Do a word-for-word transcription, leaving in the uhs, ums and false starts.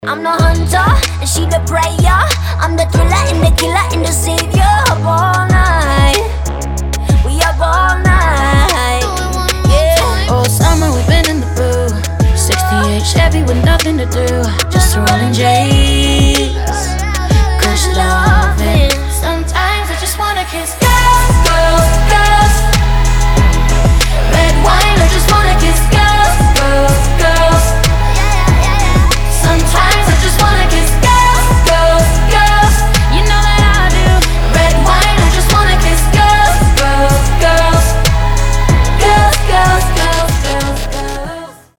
I'm the hunter, and she the prayer. I'm the thriller and the killer and the savior. Up all night, we up all night. Yeah. All summer we've been in the booth. sixty-eight Chevy with nothing to do, just rolling J.